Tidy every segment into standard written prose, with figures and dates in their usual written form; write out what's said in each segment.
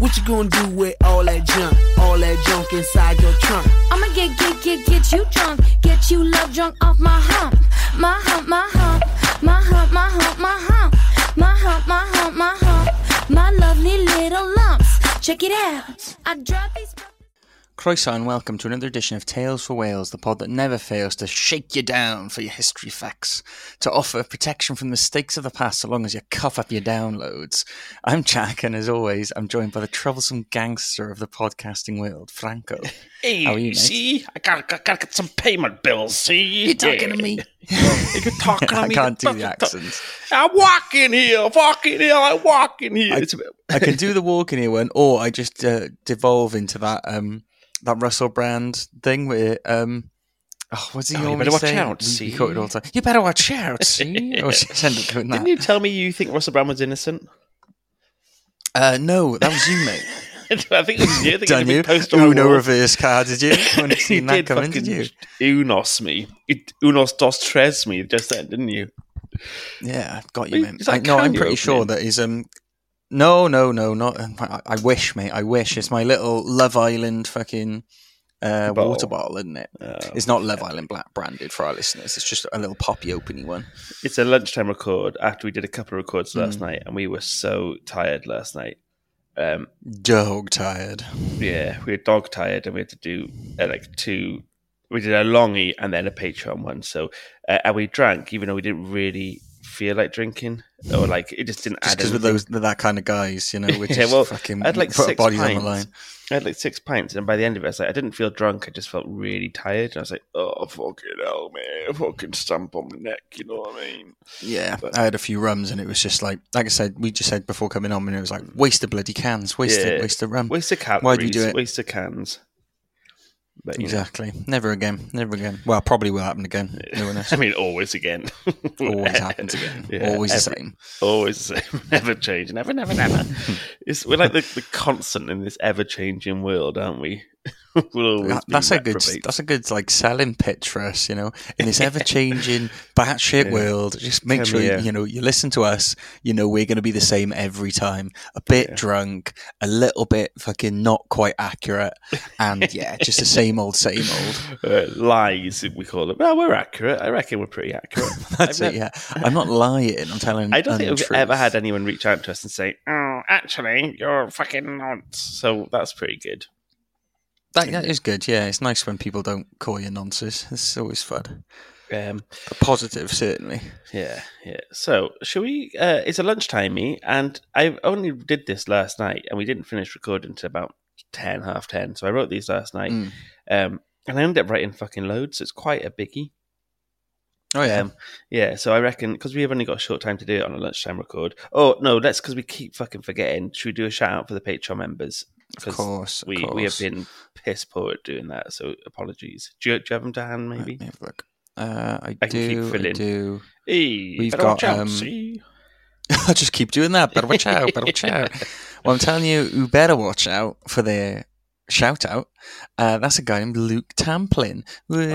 What you gonna do with all that junk inside your trunk? I'ma get you drunk, get you love drunk off my hump, my hump, my hump, my hump, my hump, my hump, my hump, my hump, my hump, my lovely little lumps. Check it out. I drop these. Croeso and welcome to another edition of Tales for Wales, the pod that never fails to shake you down for your history facts, to offer protection from the mistakes of the past so long as you cough up your downloads. I'm Jack, and as always, I'm joined by the troublesome gangster of the podcasting world, Franco. Hey, how are you, mate? See? I gotta get some payment bills, see? You're talking to me? You're talking to I me? can't do the accents. I'm walking here, I'm walking here. I can do the walking here one, or I just devolve into that Russell Brand thing where what's he you always better watch saying? out, see? You quote it all the time. You better watch out, see? Or just end up doing that. Didn't you tell me you think Russell Brand was innocent? No, that was you, mate. I think it was you. I think Done it you? was a Uno reverse card, did you? I haven't seen that coming, did you? Unos me. Unos dos tres me just then, didn't you? Yeah, I've got you, Wait, mate. is that No, I'm Kanye pretty sure opening? that he's No, not. I wish, mate. I wish. It's my little Love Island fucking water bottle, isn't it? It's not Love Island black branded for our listeners. It's just a little poppy opening one. It's a lunchtime record after we did a couple of records last night, and we were so tired last night. Dog tired. Yeah, we were dog tired, and we had to do we did a longie and then a Patreon one. So, and we drank, even though we didn't really feel like drinking, or like it just didn't add. Because with that kind of guys, you know, we just Yeah, well, fucking I had like put our 6 bodies pints. on the line. I had like 6 pints, and by the end of it, I didn't feel drunk. I just felt really tired. And I was like, "Oh fucking hell, man! Fucking stamp on the neck." You know what I mean? Yeah, I had a few rums, and it was just like I said, we just said before coming on, and it was like waste of bloody cans, waste of rum, waste of calories, Why do you do it? Waste of cans. But, you know. Exactly. Never again. Well, probably will happen again. No one knows. I mean, always again. Always happens again. Yeah, Always the same. Always the same. Never change. Never. We're like the constant in this ever-changing world, aren't we? We'll always be That's a reprobates. good like selling pitch for us, you know. In this ever changing batshit world, just make sure you listen to us. You know we're going to be the same every time. A bit drunk, a little bit fucking not quite accurate, and just the same old. Lies, we call them. Well, we're accurate. I reckon we're pretty accurate. That's it. Yeah, I'm not lying. I'm telling. I don't think untruth. we've ever had anyone reach out to us and say, "Oh, actually, you're fucking nonce." So that's pretty good. That is good. Yeah, it's nice when people don't call you nonsense. It's always fun. A positive, certainly. Yeah. So, shall we? It's a lunchtime-y, and I only did this last night, and we didn't finish recording until about 10:30. So I wrote these last night, and I ended up writing fucking loads. So it's quite a biggie. Oh yeah, yeah. So I reckon because we have only got a short time to do it on a lunchtime record. Oh no, because we keep fucking forgetting. Should we do a shout out for the Patreon members? Of course. We have been piss poor at doing that, so apologies. Do you have them to hand, maybe? Let me have a look. I can keep filling. I do. Hey, We've better got. watch out, see? I just keep doing that. Better watch out. Well, I'm telling you better watch out for their shout out. That's a guy named Luke Tamplin.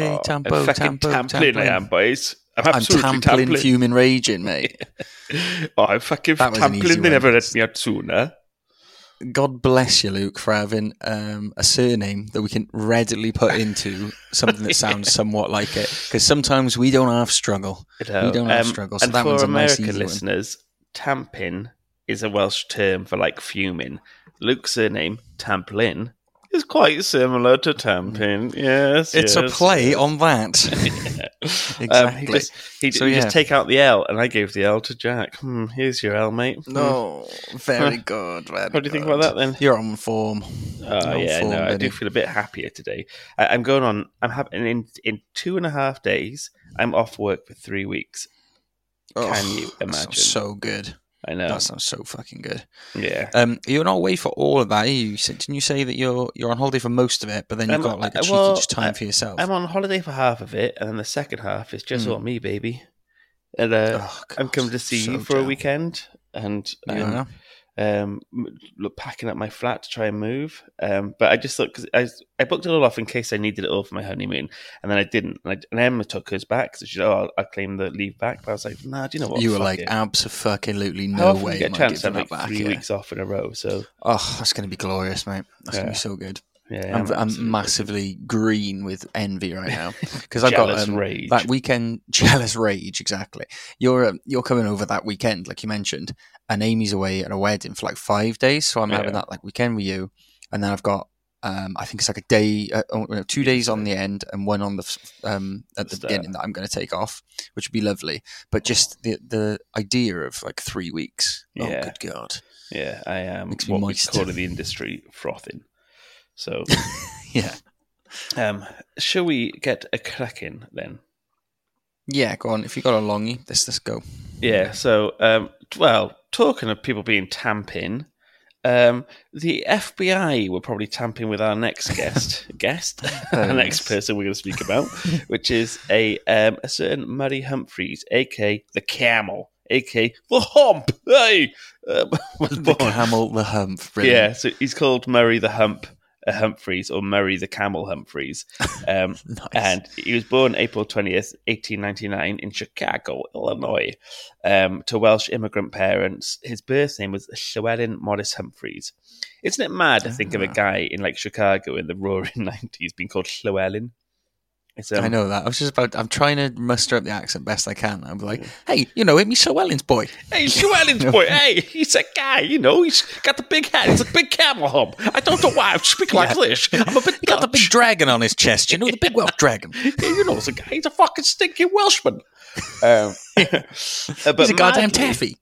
Tamplin, I am, boys. I'm absolutely Tamplin, fuming, raging, mate. I'm fucking Tamplin. They never let me out sooner. God bless you, Luke, for having a surname that we can readily put into something that sounds somewhat like it. Because sometimes we don't have struggle. No. We don't have struggle. So and that for one's a American nice, easy listeners, tampin is a Welsh term for like fuming. Luke's surname, Tamplin, is quite similar to tampin. Yes, it's a play on that. Exactly. He just take out the L, and I gave the L to Jack. Here's your L, mate. No, very good. What do you think about that then? You're on form. I do feel a bit happier today. I'm going on. I'm having in 2.5 days. I'm off work for 3 weeks. Can you imagine? That sounds so good. I know. That sounds so fucking good. Yeah. You're not away for all of that. Didn't you say that you're on holiday for most of it, but then you've got like a cheeky just time for yourself? I'm on holiday for half of it, and then the second half is just all me, baby. And I'm coming to see you for a weekend, and packing up my flat to try and move. But I just thought, because I booked it all off in case I needed it all for my honeymoon, and then I didn't. And Emma took hers back, so she said, I'll claim the leave back. But I was like, nah, do you know what? You were Fuck like, it. absolutely How no often way. do you get am a I chance to have giving like that back, 3 weeks off in a row? So Oh, that's going to be glorious, mate. That's going to be so good. yeah, I'm massively green with envy right now because I've Jealous got rage. that weekend. Jealous rage, exactly. You're coming over that weekend, like you mentioned, and Amy's away at a wedding for like 5 days. So I'm having that like weekend with you, and then I've got I think it's like a day, 2 days on the end, and one on the at the beginning that I'm going to take off, which would be lovely. But just the idea of like 3 weeks. Yeah. Oh, good God. Yeah, I am Makes me what moist. we call in the industry frothing. So, Yeah. shall we get a cracking then? Yeah, go on. If you got a longie, let's go. Yeah, so, well, talking of people being tamping, the FBI were probably tamping with our next our next person we're going to speak about, which is a certain Murray Humphreys, a.k.a. the Camel, a.k.a. the Hump. Hey! Was The born. camel, the hump. Brilliant. Yeah, so he's called Murray the Hump Humphreys, or Murray the Camel Humphreys. Nice. And he was born April 20th, 1899 in Chicago, Illinois, to Welsh immigrant parents. His birth name was Llewellyn Morris Humphreys. Isn't it mad to think of a guy in like Chicago in the roaring 90s being called Llewellyn? It's, I know that. I'm trying to muster up the accent best I can. I'm like, hey, he's Llewellyn's boy. Hey, Llewellyn's boy. Hey, he's a guy, he's got the big head. He's a big camel hump. I don't know why I speak like this. I'm a bit He got the big dragon on his chest, the big Welsh dragon. He's a guy. He's a fucking stinky Welshman. But He's a goddamn taffy.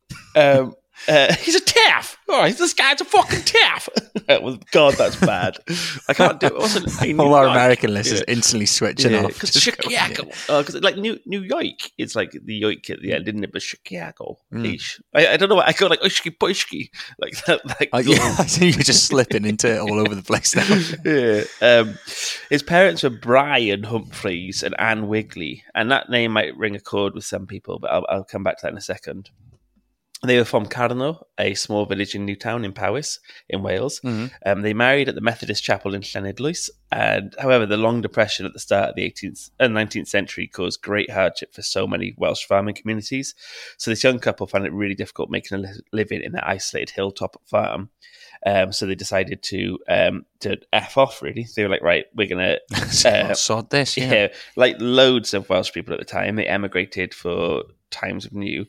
He's a taff. All right, this guy's a fucking taff. God, that's bad. I can't do it. All our American listeners instantly switching off. Because Chicago. Because like New York, it's like the yoik at the end, isn't it? But Chicago. I don't know why I go like ushki pushki like that. Like, yeah, I think you're just slipping into it all over the place now. Yeah. His parents were Brian Humphreys and Anne Wigley, and that name might ring a chord with some people, but I'll come back to that in a second. They were from Carno, a small village in Newtown in Powys, in Wales. Mm-hmm. They married at the Methodist Chapel in Llanidloes, and however, the long depression at the start of the 18th and 19th century caused great hardship for so many Welsh farming communities. So this young couple found it really difficult making a living in their isolated hilltop farm. So they decided to F off, really. They were like, right, we're going to... sod this, yeah. Like loads of Welsh people at the time, they emigrated for times of new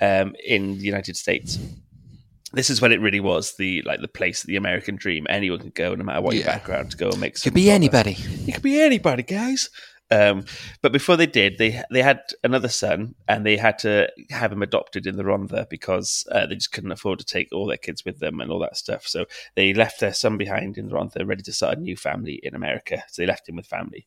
in the United States. This is when it really was the place, the American dream. Anyone could go, no matter what your background, to go and make some... You could be anybody. You could be anybody, guys. But before they did, they had another son, and they had to have him adopted in the Rhondda because they just couldn't afford to take all their kids with them and all that stuff. So they left their son behind in the Rhondda, ready to start a new family in America. So they left him with family.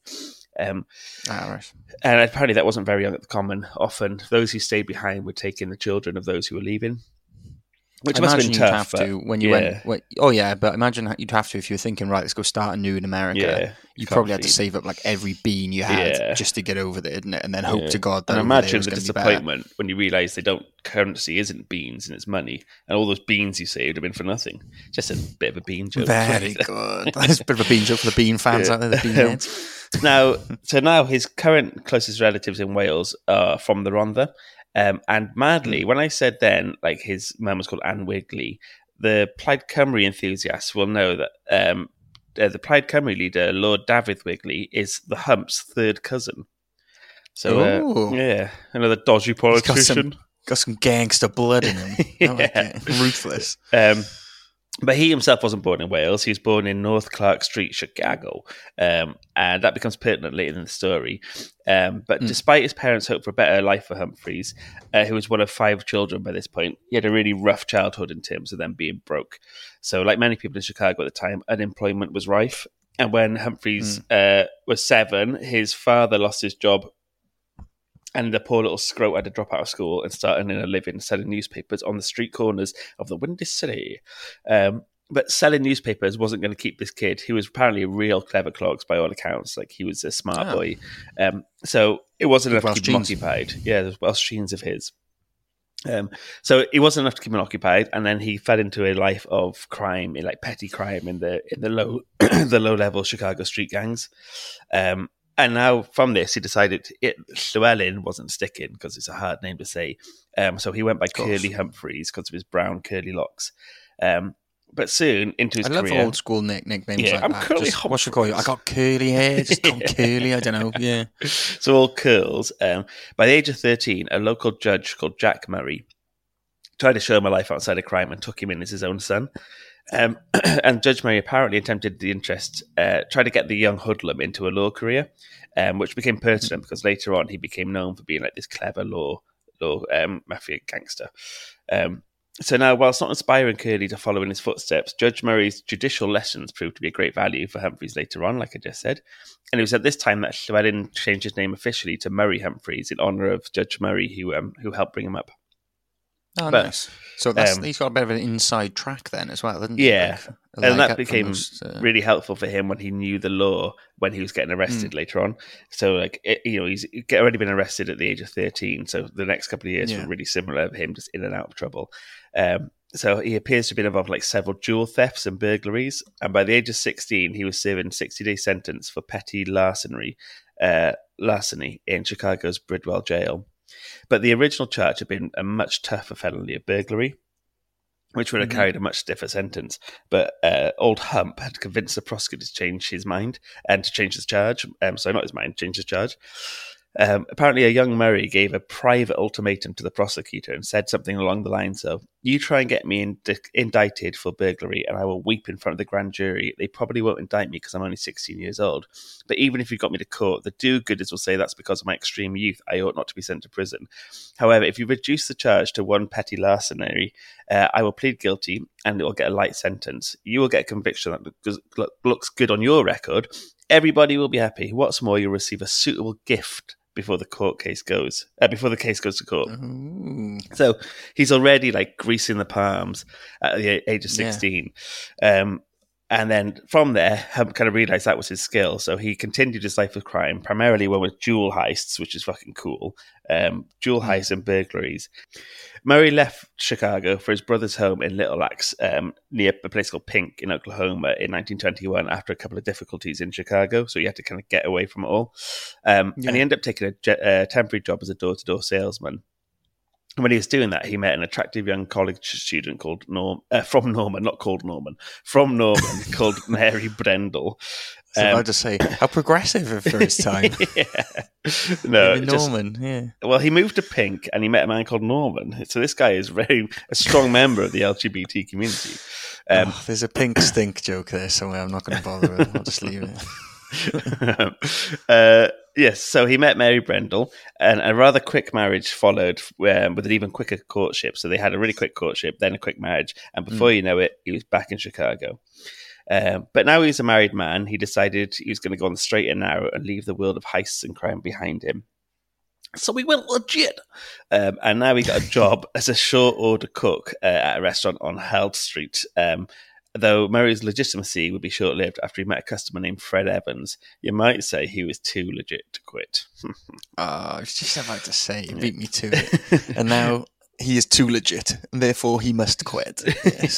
Right. And apparently that wasn't very common. Often those who stayed behind would take in the children of those who were leaving. Which must have been tough. Have to when you went. But imagine you'd have to if you were thinking, right, let's go start anew in America. Yeah, you probably had to save up like every bean you had just to get over there, didn't it? And then hope to God that. And imagine the disappointment when you realise currency isn't beans and it's money, and all those beans you saved have been for nothing. Just a bit of a bean joke. Very good. That's a bit of a bean joke for the bean fans out there, the bean heads. Now his current closest relatives in Wales are from the Rhondda. And madly, when I said then, like his mum was called Anne Wigley, the Plaid Cymru enthusiasts will know that the Plaid Cymru leader, Lord David Wigley, is the Hump's third cousin. So, another dodgy politician. Got some gangster blood in him. Ruthless. But he himself wasn't born in Wales. He was born in North Clark Street, Chicago. And that becomes pertinent later in the story. But despite his parents' hope for a better life for Humphreys, who was one of 5 children by this point, he had a really rough childhood in terms of them being broke. So like many people in Chicago at the time, unemployment was rife. And when Humphreys was 7, his father lost his job. And the poor little scrote had to drop out of school and start earning a living selling newspapers on the street corners of the Windy City. But selling newspapers wasn't going to keep this kid. He was apparently a real clever clogs by all accounts. Like he was a smart boy. So it wasn't enough to keep him occupied. Yeah, there's Welsh genes of his. So it wasn't enough to keep him occupied, and then he fell into a life of crime, in like petty crime in the low the low level Chicago street gangs. And now from this, he decided Llewellyn wasn't sticking because it's a hard name to say. So he went by Curly Humphreys because of his brown curly locks. But soon into his career, I love old school nicknames like I'm that. Curly What should I call you? I got curly hair. Just call Curly. I don't know. Yeah. So all curls. By the age of 13, a local judge called Jack Murray tried to show him a life outside of crime and took him in as his own son. And Judge Murray apparently attempted the interest, tried to get the young hoodlum into a law career, which became pertinent because later on he became known for being like this clever law mafia gangster. So now, whilst not inspiring Curly to follow in his footsteps, Judge Murray's judicial lessons proved to be a great value for Humphreys later on, like I just said. And it was at this time that Llewellyn changed his name officially to Murray Humphreys in honour of Judge Murray, who helped bring him up. Oh, nice. So he's got a bit of an inside track then as well, hasn't he? Yeah. And that became really helpful for him when he knew the law when he was getting arrested later on. So, he's already been arrested at the age of 13. So the next couple of years were really similar of him just in and out of trouble. So he appears to have been involved in several jewel thefts and burglaries. And by the age of 16, he was serving a 60-day sentence for petty larceny in Chicago's Bridwell jail. But the original charge had been a much tougher felony of burglary, which would have carried a much stiffer sentence. But old Hump had convinced the prosecutor to change his mind and to change his charge. Change his charge. Apparently, a young Murray gave a private ultimatum to the prosecutor and said something along the lines of, "You try and get me indicted for burglary and I will weep in front of the grand jury. They probably won't indict me because I'm only 16 years old. But even if you got me to court, the do-gooders will say that's because of my extreme youth. I ought not to be sent to prison. However, if you reduce the charge to one petty larceny, I will plead guilty and it will get a light sentence. You will get a conviction that looks good on your record. Everybody will be happy. What's more, you'll receive a suitable gift before the case goes to court." Ooh. So he's already greasing the palms at the age of 16. And then from there, Hump kind of realised that was his skill. So he continued his life of crime, primarily with jewel heists, which is fucking cool. Jewel heists and burglaries. Murray left Chicago for his brother's home in Little Axe, near a place called Pink in Oklahoma in 1921 after a couple of difficulties in Chicago. So he had to kind of get away from it all. And he ended up taking a temporary job as a door-to-door salesman. And when he was doing that, he met an attractive young college student called from Norman, called Mary Brendel. So I just say, how progressive for his time. Norman. Well, he moved to Pink and he met a man called Norman. So this guy is a strong member of the LGBT community. There's a pink stink joke there somewhere. I'm not going to bother with it. I'll just leave it. Yes, so he met Mary Brendel, and a rather quick marriage followed with an even quicker courtship. So they had a really quick courtship, then a quick marriage, and before you know it, he was back in Chicago. But now he's a married man. He decided he was going to go on the straight and narrow and leave the world of heists and crime behind him. So he went legit. And now he got a job as a short order cook at a restaurant on Held Street. Though Murray's legitimacy would be short-lived after he met a customer named Fred Evans. You might say he was too legit to quit. I was just about to say, you beat me to it. And now he is too legit, and therefore he must quit. Yes.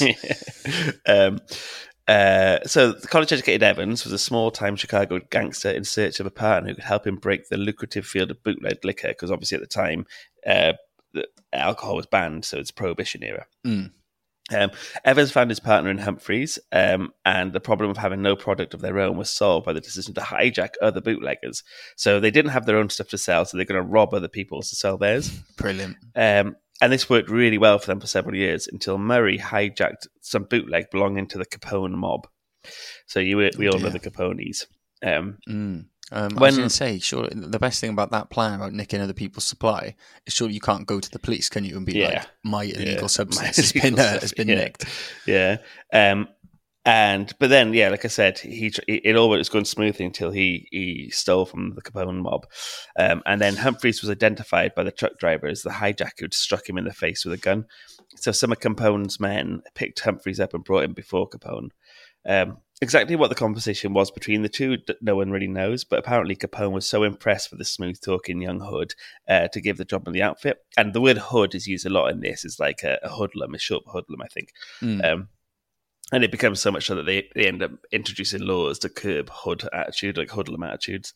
So the college-educated Evans was a small-time Chicago gangster in search of a partner who could help him break the lucrative field of bootleg liquor, because obviously at the time, alcohol was banned, so it's Prohibition era. Evans found his partner in Humphreys, and the problem of having no product of their own was solved by the decision to hijack other bootleggers. So they didn't have their own stuff to sell, so they're going to rob other people's to sell theirs. Brilliant. And this worked really well for them for several years until Murray hijacked some bootleg belonging to the Capone mob. So we all know the Capones. I was going to say, sure, the best thing about that plan about nicking other people's supply is surely you can't go to the police, can you, and be like, my illegal substance has been nicked. Yeah. But then, like I said, it all was going smoothly until he stole from the Capone mob. And then Humphreys was identified by the truck driver as the hijacker who'd struck him in the face with a gun. So some of Capone's men picked Humphreys up and brought him before Capone. Exactly what the conversation was between the two, no one really knows, but apparently Capone was so impressed with the smooth-talking young Hood to give the job on the outfit. And the word hood is used a lot in this. It's like a hoodlum, a short hoodlum, I think. And it becomes so much so that they end up introducing laws to curb hood attitude, like hoodlum attitudes.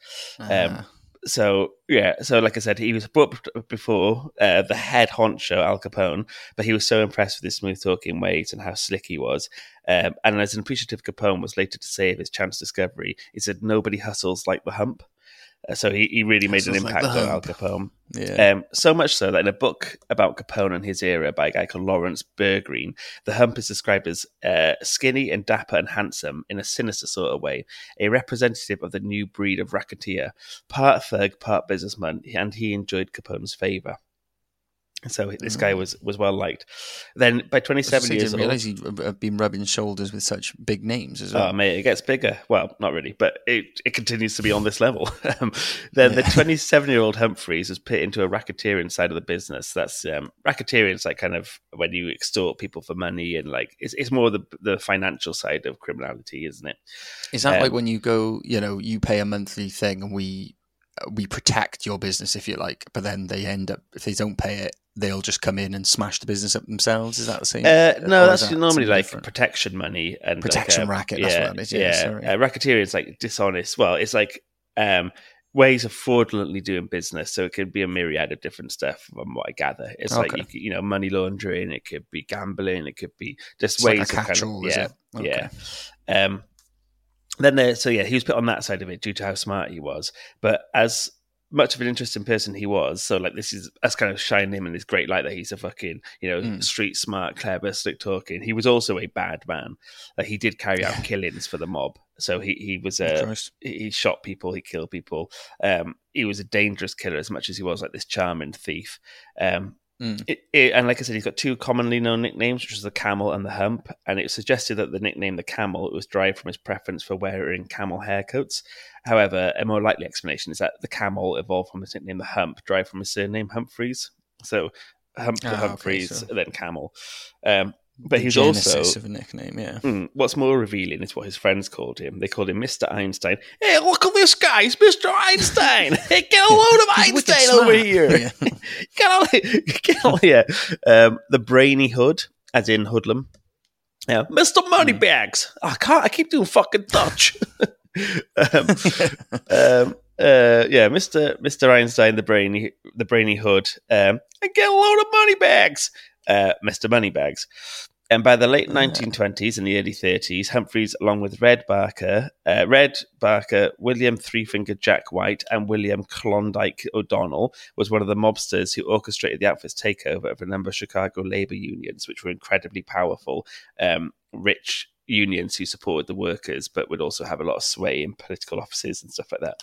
So like I said, he was brought before the head honcho, Al Capone, but he was so impressed with his smooth-talking ways and how slick he was. And as an appreciative Capone was later to say of his chance discovery, he said, "Nobody hustles like the hump." So he really made an impact on Al Capone. Yeah. So much so that in a book about Capone and his era by a guy called Lawrence Bergreen, the hump is described as skinny and dapper and handsome in a sinister sort of way, a representative of the new breed of racketeer, part thug, part businessman, and he enjoyed Capone's favour. So this guy was well liked. Then by 27 years old... I didn't realise he'd been rubbing shoulders with such big names as well. Oh, mate, it gets bigger. Well, not really, but it continues to be on this level. Then the 27-year-old Humphreys was put into a racketeering side of the business. That's racketeering is like kind of when you extort people for money, and like it's more the financial side of criminality, isn't it? Is that like when you go, you pay a monthly thing and we protect your business, if you like, but then they end up, if they don't pay it, they'll just come in and smash the business up themselves? Is that the same? No, that's normally like protection money and protection racket. That's what it is. Yeah. Racketeering is like dishonest. Well, it's like ways of fraudulently doing business. So it could be a myriad of different stuff. From what I gather, it's like money laundering. It could be gambling. It could be just ways like a catch-all, of is it? Okay. Yeah. Then he was put on that side of it due to how smart he was. But as much of an interesting person he was, so like this is us kind of shining him in this great light that he's a fucking, street smart, clever, slick talking. He was also a bad man. Like he did carry out killings for the mob. So he was he shot people, he killed people. He was a dangerous killer as much as he was like this charming thief. And like I said, he's got two commonly known nicknames, which is the Camel and the Hump. And it suggested that the nickname the Camel was derived from his preference for wearing camel haircoats. However, a more likely explanation is that the Camel evolved from his nickname the Hump, derived from his surname Humphreys. So Hump to Humphreys, and then Camel. But he's also of a nickname, yeah. What's more revealing is what his friends called him. They called him Mr. Einstein. Hey, look at this guy, it's Mr. Einstein. Hey, get a load of Einstein over here. Yeah. Get on here. The Brainy Hood, as in hoodlum. Mr. Moneybags. I keep doing fucking Dutch. Mr. Einstein, the brainy Hood, and get a load of moneybags, Mr. Moneybags. And by the late 1920s and the early 30s, Humphreys, along with Red Barker, William Three-Fingered Jack White, and William Klondike O'Donnell, was one of the mobsters who orchestrated the outfit's takeover of a number of Chicago labor unions, which were incredibly powerful, rich unions who supported the workers, but would also have a lot of sway in political offices and stuff like that.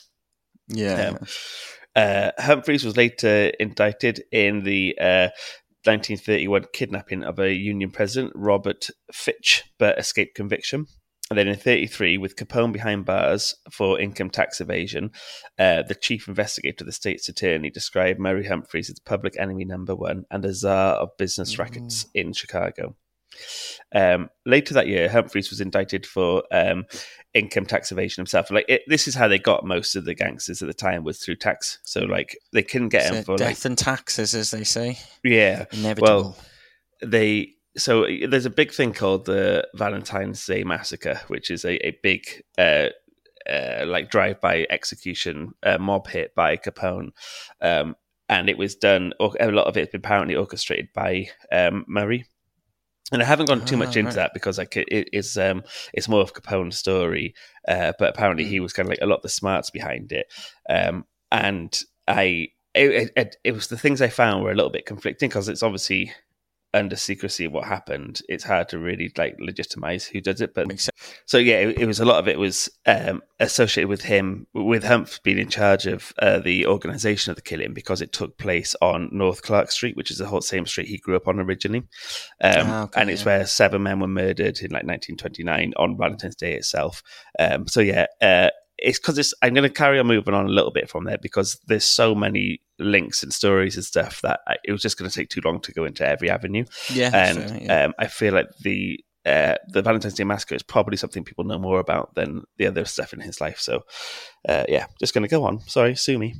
Yeah. Humphreys was later indicted in the 1931 kidnapping of a union president, Robert Fitch, but escaped conviction. And then in 1933, with Capone behind bars for income tax evasion, the chief investigator of the state's attorney described Murray Humphreys as public enemy number one and the czar of business rackets in Chicago. Later that year, Humphreys was indicted for income tax evasion himself. This is how they got most of the gangsters at the time, was through tax. So like they couldn't get him for death and taxes, as they say. Yeah, inevitable. Well, so there's a big thing called the Valentine's Day Massacre, which is a big drive-by execution mob hit by Capone. And it was done, a lot of it has been apparently orchestrated by Murray. And I haven't gone too much into that because it's more of Capone's story, but apparently he was kind of like a lot of the smarts behind it. And it was the things I found were a little bit conflicting because it's obviously under secrecy of what happened. It's hard to really legitimize who does it, but makes sense. So yeah, it was a lot of it was associated with him, with Humph being in charge of the organization of the killing because it took place on North Clark Street, which is the whole same street he grew up on originally, and it's where 7 men were murdered in 1929 on Valentine's Day itself. It's because I'm going to carry on moving on a little bit from there because there's so many links and stories and stuff that it was just going to take too long to go into every avenue. Yeah, and I feel like the the Valentine's Day Massacre is probably something people know more about than the other stuff in his life. So, just going to go on. Sorry, sue me.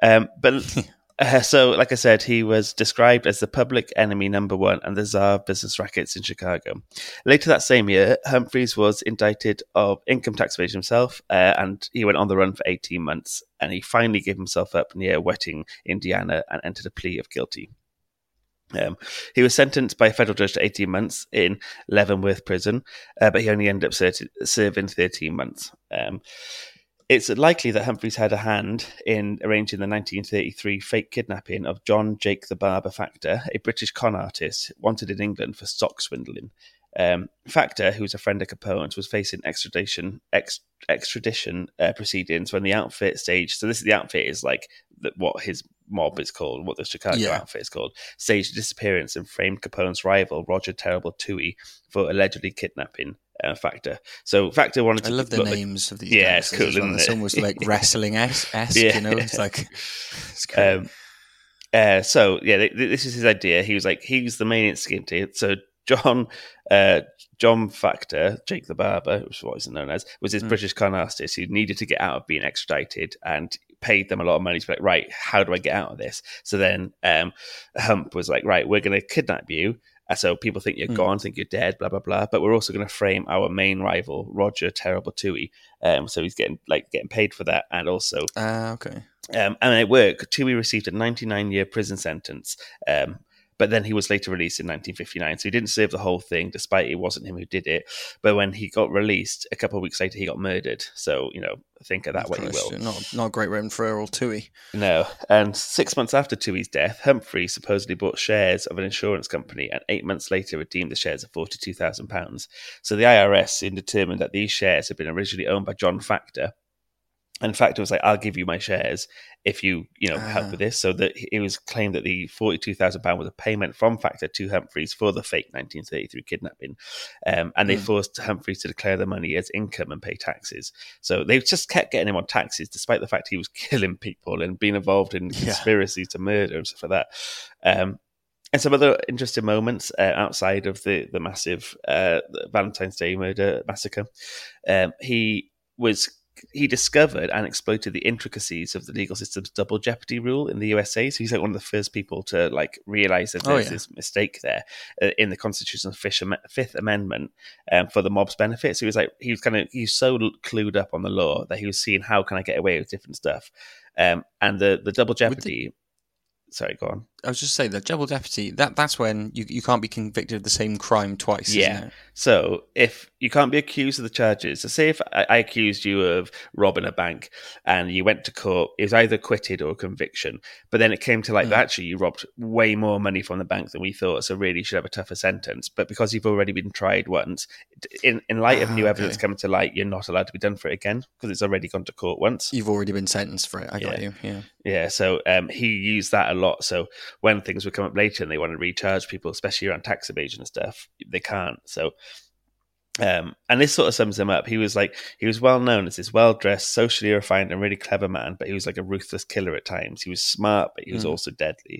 So, like I said, he was described as the public enemy number one and the czar of business rackets in Chicago. Later that same year, Humphreys was indicted of income tax evasion himself, and he went on the run for 18 months. And he finally gave himself up near Wetting, Indiana, and entered a plea of guilty. He was sentenced by a federal judge to 18 months in Leavenworth prison, but he only ended up serving 13 months. It's likely that Humphreys had a hand in arranging the 1933 fake kidnapping of John Jake the Barber Factor, a British con artist wanted in England for stock swindling. Factor, who was a friend of Capone's, was facing extradition proceedings when the outfit staged. So this is the outfit is like what his mob is called, what the Chicago outfit is called. Staged a disappearance and framed Capone's rival Roger Terrible Toohey for allegedly kidnapping Factor. So Factor wanted to. I love the names of these. Yeah, it's cool, isn't it? It's almost like wrestling-esque, yeah. You know. It's like. It's cool. This is his idea. He was like, he's the main instigator. So John Factor, Jake the Barber, which is what he's known as, was his British con artist who needed to get out of being extradited and paid them a lot of money to be like, right, how do I get out of this? So then Hump was like, right, we're going to kidnap you. So people think you're gone, think you're dead, blah, blah, blah. But we're also going to frame our main rival, Roger Terrible Toohey. So he's getting paid for that. And also... okay. And it worked. Toohey received a 99-year prison sentence. But then he was later released in 1959. So he didn't serve the whole thing, despite it wasn't him who did it. But when he got released, a couple of weeks later, he got murdered. So, think of that what you will. Not a great referral, Toohey. No. And 6 months after Toohey's death, Humphrey supposedly bought shares of an insurance company and 8 months later redeemed the shares at £42,000. So the IRS soon determined that these shares had been originally owned by John Factor. And Factor was like, I'll give you my shares if you help with this. So that it was claimed that the £42,000 was a payment from Factor to Humphreys for the fake 1933 kidnapping. And they forced Humphreys to declare the money as income and pay taxes. So they just kept getting him on taxes, despite the fact he was killing people and being involved in conspiracies to murder and stuff like that. And some other interesting moments outside of the massive Valentine's Day murder massacre. He discovered and exploited the intricacies of the legal system's double jeopardy rule in the USA. So he's like one of the first people to realize that there's this mistake there in the Constitution's Fifth Amendment for the mob's benefit. So he was so clued up on the law that he was seeing how can I get away with different stuff. And the double jeopardy. Sorry, go on. I was just saying that double jeopardy, that's when you can't be convicted of the same crime twice, isn't it? So if you can't be accused of the charges, so say if I accused you of robbing a bank and you went to court, it was either acquitted or conviction, but then it came to actually you robbed way more money from the bank than we thought, so really you should have a tougher sentence. But because you've already been tried once, in light of new evidence coming to light, you're not allowed to be done for it again because it's already gone to court once. You've already been sentenced for it. I got you. Yeah, so he used that a lot. So when things would come up later and they want to recharge people, especially around tax evasion and stuff, they can't. So, and this sort of sums him up. He was well known as this well-dressed, socially refined and really clever man, but he was like a ruthless killer at times. He was smart, but he was also deadly.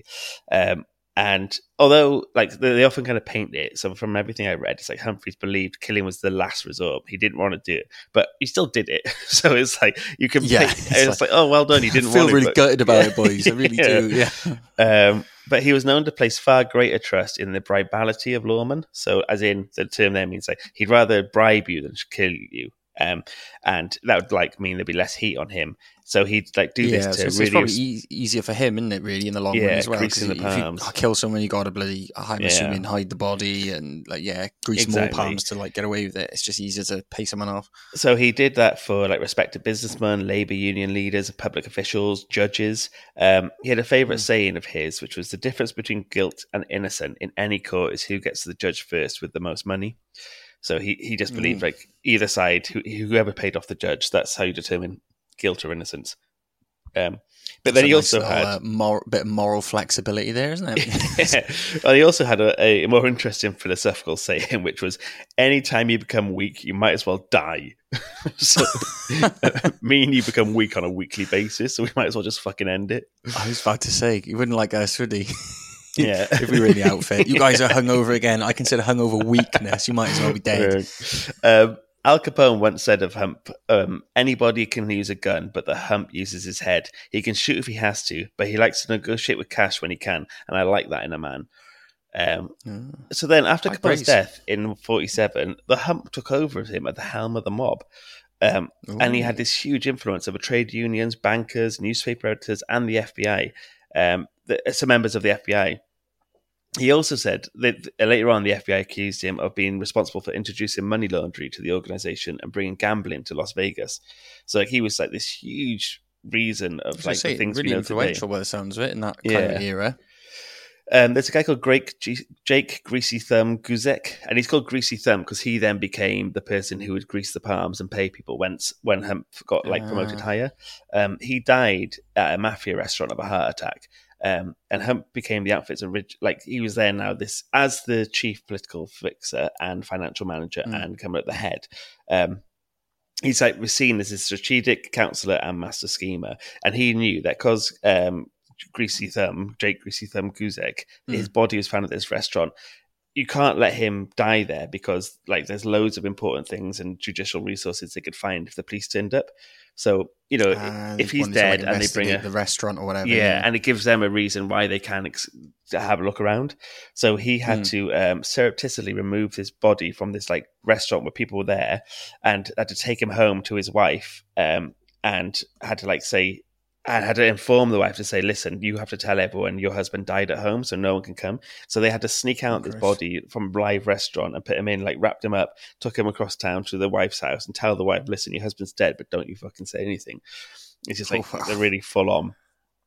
And although they often kind of paint it, so from everything I read, it's like Humphreys believed killing was the last resort. He didn't want to do it, but he still did it. So it's like you can, it's like, oh, well done. He didn't. I feel really gutted about it, boys. I really do. Yeah. But he was known to place far greater trust in the bribality of lawmen. So, as in the term there means he'd rather bribe you than kill you. And that would mean there'd be less heat on him. So he'd do this to it's really... probably easier for him, isn't it, really, in the long run as well? Greasing the palms. If you kill someone, you got to bloody, I'm assuming, hide the body and, grease more palms to, get away with it. It's just easier to pay someone off. So he did that for, respected businessmen, labour union leaders, public officials, judges. He had a favourite saying of his, which was the difference between guilt and innocent in any court is who gets to the judge first with the most money. So he just believed either side, whoever paid off the judge, that's how you determine guilt or innocence. But then he also had a bit of moral flexibility there, isn't it? Well, he also had a more interesting philosophical saying, which was, anytime you become weak, you might as well die. So, meaning you become weak on a weekly basis, so we might as well just fucking end it. I was about to say, he wouldn't like us, would he? Yeah. If we were in the outfit. You guys are hungover again. I consider hungover weakness. You might as well be dead. Al Capone once said of Hump, anybody can use a gun, but the Hump uses his head. He can shoot if he has to, but he likes to negotiate with cash when he can, and I like that in a man. So then, after Capone's death in 1947, the Hump took over as him at the helm of the mob. And he had this huge influence over trade unions, bankers, newspaper editors, and the FBI, some members of the FBI. He also said that later on the FBI accused him of being responsible for introducing money laundering to the organization and bringing gambling to Las Vegas. So he was like this huge reason of the things really we know influential today. by the sounds of it in that kind of era. There's a guy called Jake Greasy Thumb Guzek, and he's called Greasy Thumb because he then became the person who would grease the palms and pay people when Hump got promoted higher. He died at a mafia restaurant of a heart attack. And Hump became the outfit's he was there now as the chief political fixer and financial manager and coming at the head. He's was seen as a strategic counselor and master schemer, and he knew that because Jake Greasy Thumb Guzek, his body was found at this restaurant. You can't let him die there because there's loads of important things and judicial resources they could find if the police turned up. So, if he's dead and they bring the restaurant or whatever. Yeah, and it gives them a reason why they can have a look around. So he had to surreptitiously remove his body from this restaurant where people were there and had to take him home to his wife and had to and had to inform the wife to say, listen, you have to tell everyone your husband died at home so no one can come. So they had to sneak out this body from a live restaurant and put him in, wrapped him up, took him across town to the wife's house and tell the wife, listen, your husband's dead, but don't you fucking say anything. It's just they're really full on.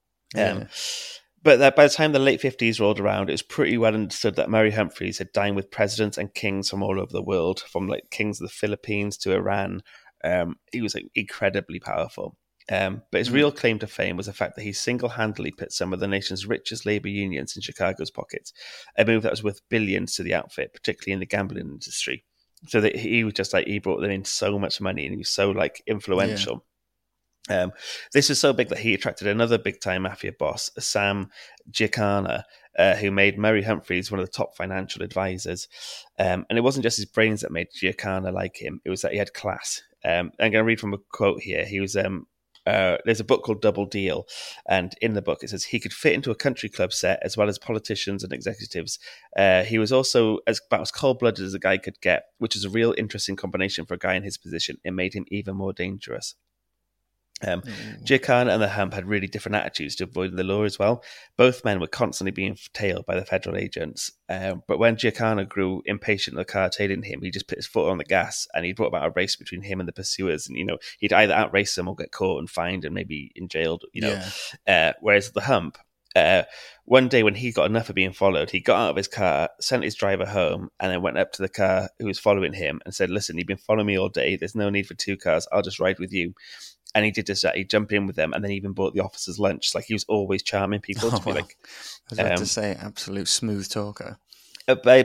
But by the time the late 50s rolled around, it was pretty well understood that Murray Humphreys had dined with presidents and kings from all over the world, from kings of the Philippines to Iran. He was incredibly powerful. But his real claim to fame was the fact that he single-handedly put some of the nation's richest labor unions in Chicago's pockets, a move that was worth billions to the outfit, particularly in the gambling industry. So that he was just he brought them in so much money and he was so influential. Yeah. This was so big that he attracted another big-time mafia boss, Sam Giancana, who made Murray Humphreys one of the top financial advisors. And it wasn't just his brains that made Giancana like him, it was that he had class. I'm going to read from a quote here. He was... there's a book called Double Deal, and in the book it says he could fit into a country club set as well as politicians and executives. He was also about as cold-blooded as a guy could get, which is a real interesting combination for a guy in his position. It made him even more dangerous. Giancana and the Hump had really different attitudes to avoiding the law as well. Both men were constantly being tailed by the federal agents. But when Giancana grew impatient of the car tailing him, he just put his foot on the gas and he brought about a race between him and the pursuers. And, he'd either outrace them or get caught and fined and maybe jailed, whereas the Hump, one day when he got enough of being followed, he got out of his car, sent his driver home, and then went up to the car who was following him and said, listen, you've been following me all day. There's no need for two cars. I'll just ride with you. And he did just that. He jumped in with them and then even bought the officers lunch. He was always charming people to be I was about to say, absolute smooth talker. But by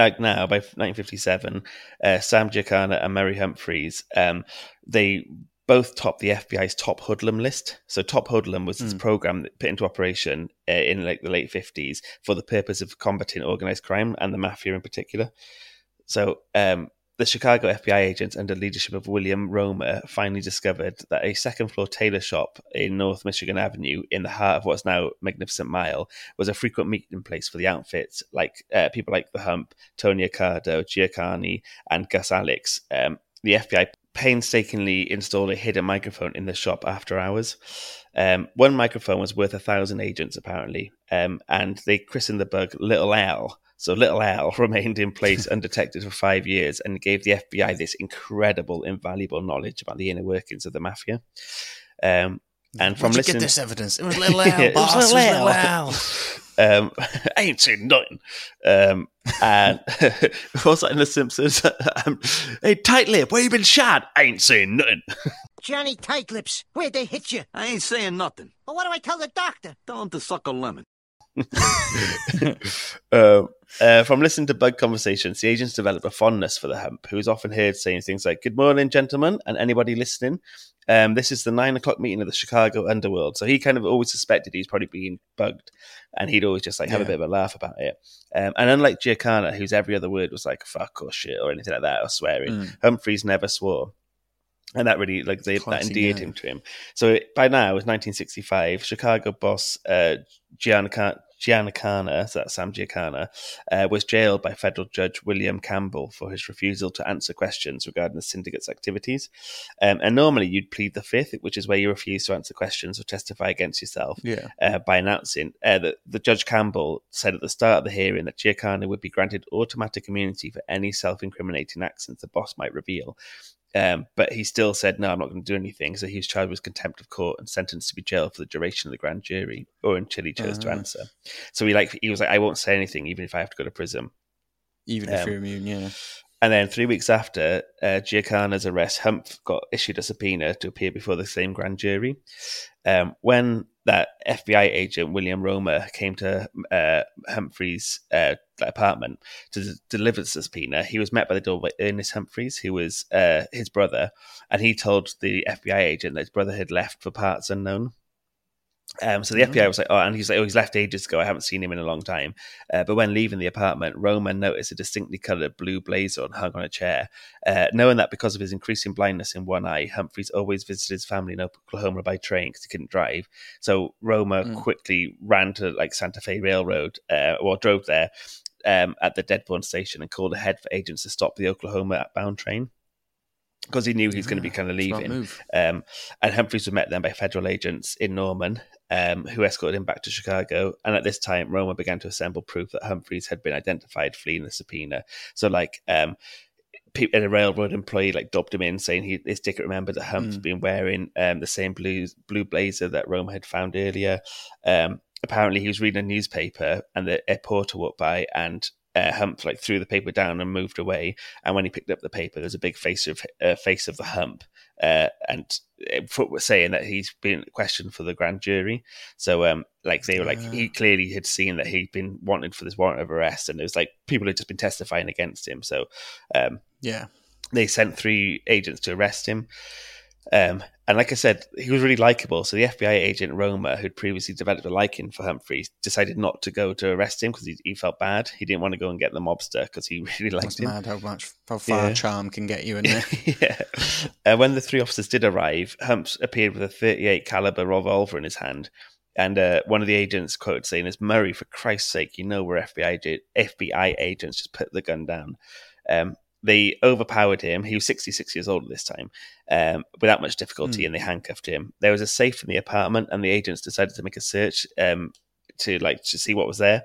1957, Sam Giancana and Murray Humphreys, they both topped the FBI's top hoodlum list. So Top Hoodlum was this program that put into operation in the late 50s for the purpose of combating organized crime and the mafia in particular. So the Chicago FBI agents under the leadership of William Romer finally discovered that a second-floor tailor shop in North Michigan Avenue in the heart of what's now Magnificent Mile was a frequent meeting place for the outfits, people like the Hump, Tony Accardo, Giancana, and Gus Alex. The FBI painstakingly installed a hidden microphone in the shop after hours. One microphone was worth 1,000 agents, apparently, and they christened the bug Little Al. So Little Al remained in place undetected for 5 years and gave the FBI this incredible, invaluable knowledge about the inner workings of the mafia. And from listening, get this evidence? It was Little Al, boss. It was Little Al. I ain't seen nothing. And what's that in The Simpsons? Hey, tight lip, where you been shot? I ain't saying nothing. Johnny Tightlips, where'd they hit you? I ain't saying nothing. Well, what do I tell the doctor? Tell him to suck a lemon. From listening to bug conversations, the agents developed a fondness for the Hump, who is often heard saying things like, "Good morning, gentlemen," and anybody listening. This is the 9:00 meeting of the Chicago underworld. So he kind of always suspected he's probably being bugged, and he'd always just like have a bit of a laugh about it. And unlike Giancana, whose every other word was like "fuck" or "shit" or anything like that, or swearing, Humphreys never swore. And that really, like, that endeared him to him. So by now, it was 1965. Chicago boss Giancana, so that's Sam Giancana, was jailed by federal judge William Campbell for his refusal to answer questions regarding the syndicate's activities. And normally you'd plead the fifth, which is where you refuse to answer questions or testify against yourself by announcing that the Judge Campbell said at the start of the hearing that Giancana would be granted automatic immunity for any self-incriminating actions the boss might reveal. But he still said, no, I'm not going to do anything. So he was charged with contempt of court and sentenced to be jailed for the duration of the grand jury, or until he chose to answer. So he was like, I won't say anything, even if I have to go to prison. Even if you're immune, yeah. And then 3 weeks after Giancana's arrest, Humph got issued a subpoena to appear before the same grand jury. When that FBI agent, William Romer, came to Humphrey's apartment to deliver the subpoena, he was met by the door by Ernest Humphreys, who was his brother, and he told the FBI agent that his brother had left for parts unknown. So the FBI was like, and he's like, he's left ages ago. I haven't seen him in a long time. But when leaving the apartment, Roman noticed a distinctly coloured blue blazer hung on a chair. Knowing that because of his increasing blindness in one eye, Humphreys always visited his family in Oklahoma by train because he couldn't drive. So Roma quickly ran to like Santa Fe Railroad, or drove there at the Deadborn station and called ahead for agents to stop the Oklahoma bound train, because he knew he was going to be kind of leaving. And Humphreys was met then by federal agents in Norman, who escorted him back to Chicago. And at this time, Roma began to assemble proof that Humphreys had been identified fleeing the subpoena. So, like, a railroad employee like dubbed him in, saying his ticket remembered that Humph had been wearing the same blue blazer that Roma had found earlier. Apparently, he was reading a newspaper, and a porter walked by, and Humph like threw the paper down and moved away. And when he picked up the paper, there's a big face of the Hump, and saying that he's been questioned for the grand jury. So like they were like, he clearly had seen that he'd been wanted for this warrant of arrest, and it was like people had just been testifying against him. So they sent 3 agents to arrest him. And like I said, he was really likable. So the FBI agent Roma, who'd previously developed a liking for Humphreys, decided not to go to arrest him because he felt bad. He didn't want to go and get the mobster because he really liked him. Mad how far charm can get you in there. When the 3 officers did arrive, Humphs appeared with a .38 caliber revolver in his hand. And one of the agents quoted saying, "It's Murray, for Christ's sake, you know we're FBI agents, just put the gun down." They overpowered him. He was 66 years old at this time, without much difficulty, and they handcuffed him. There was a safe in the apartment, and the agents decided to make a search to see what was there.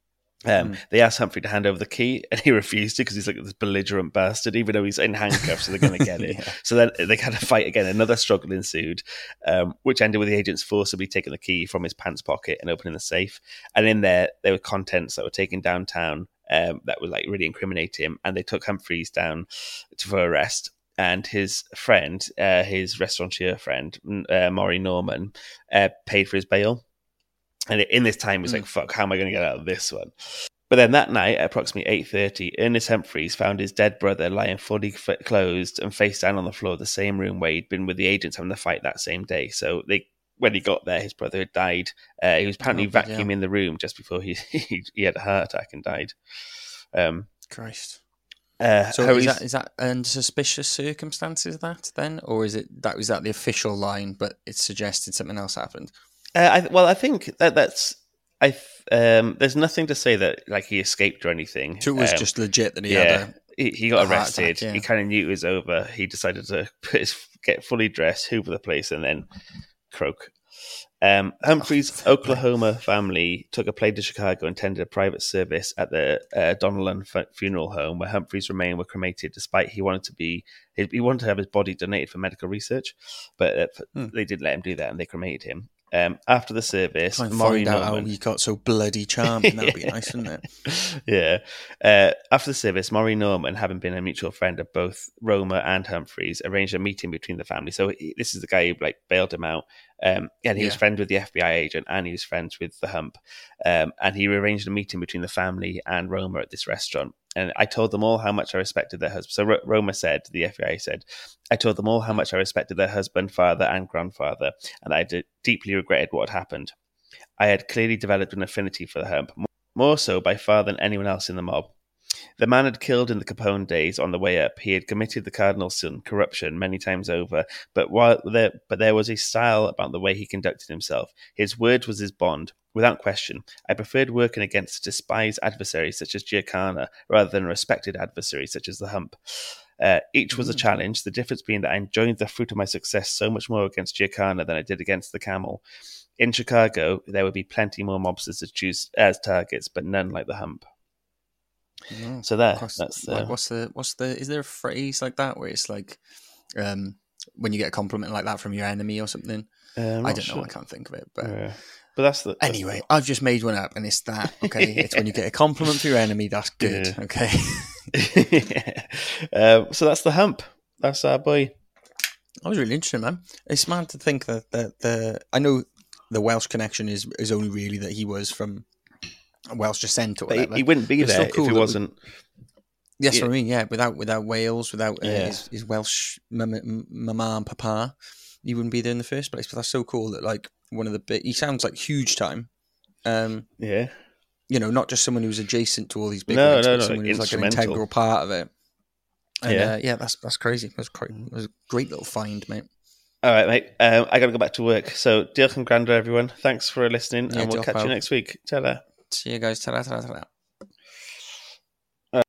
They asked Humphrey to hand over the key, and he refused to because he's like this belligerent bastard, even though he's in handcuffs, so they're going to get it. So then they had a fight again. Another struggle ensued, which ended with the agents forcibly taking the key from his pants pocket and opening the safe. And in there were contents that were taken downtown that would like really incriminate him, and they took Humphreys down for arrest. And his friend, his restaurateur friend, Maury Norman, paid for his bail. And in this time, he was like, fuck, how am I going to get out of this one? But then that night, at approximately 8:30, Ernest Humphreys found his dead brother lying fully clothed and face down on the floor of the same room where he'd been with the agents having the fight that same day. So when he got there, his brother had died. He was apparently vacuuming the room just before he had a heart attack and died. Christ. So is that under suspicious circumstances then, or is it that was the official line, but it suggested something else happened? I think that's. There's nothing to say that like he escaped or anything. So it was just legit that he got arrested. He kind of knew it was over. He decided to get fully dressed, hoover the place, and then croak. Humphrey's Oklahoma family took a plane to Chicago and attended a private service at the Donnellan Funeral Home, where Humphrey's remains were cremated, despite he wanted to have his body donated for medical research, but they didn't let him do that, and they cremated him. After the service, find out how he got so bloody charming. That'd be nice, wouldn't it? Yeah. After the service, Maury Norman, having been a mutual friend of both Roma and Humphreys, arranged a meeting between the families. So this is the guy who like bailed him out. And he was Yeah. friends with the FBI agent, and he was friends with the Hump. And he arranged a meeting between the family and Roma at this restaurant. And I told them all how much I respected their husband. So Roma said, the FBI said, I told them all how much I respected their husband, father, and grandfather, and I deeply regretted what had happened. I had clearly developed an affinity for the Hump, more so by far than anyone else in the mob. The man had killed in the Capone days on the way up. He had committed the cardinal's sin, corruption, many times over. But there was a style about the way he conducted himself. His word was his bond, without question. I preferred working against a despised adversary such as Giacana rather than a respected adversary such as the Hump. Each was a challenge, the difference being that I enjoyed the fruit of my success so much more against Giacana than I did against the Camel. In Chicago, there would be plenty more mobsters to choose as targets, but none like the Hump. No. So there, Course, that's like, what's the? Is there a phrase like that where it's like, when you get a compliment like that from your enemy or something? I don't know. I can't think of it, but that's anyway. I've just made one up, and it's that. Okay, it's when you get a compliment from your enemy. That's good. Yeah. Okay. So that's the Hump. That's our boy. That was really interesting, man. It's mad to think that I know the Welsh connection is only really that he was from Welsh descent or whatever. But he wouldn't be It's there still cool if he that wasn't. Yes, I mean, yeah, without Wales, without his Welsh mama and papa, he wouldn't be there in the first place. But that's so cool that like one of the big, he sounds like huge time. Yeah. You know, not just someone who's adjacent to all these big No, wigs, no, but no, someone who's like an instrumental. integral part of it. And, Yeah. that's crazy. It was a great little find, mate. All right, mate. I got to go back to work. So, diolch yn gwrando, everyone. Thanks for listening, Yeah, and we'll diolch, catch you pal. next week. Ta-da. See you guys. Ta-ra, ta-ra, ta-ra.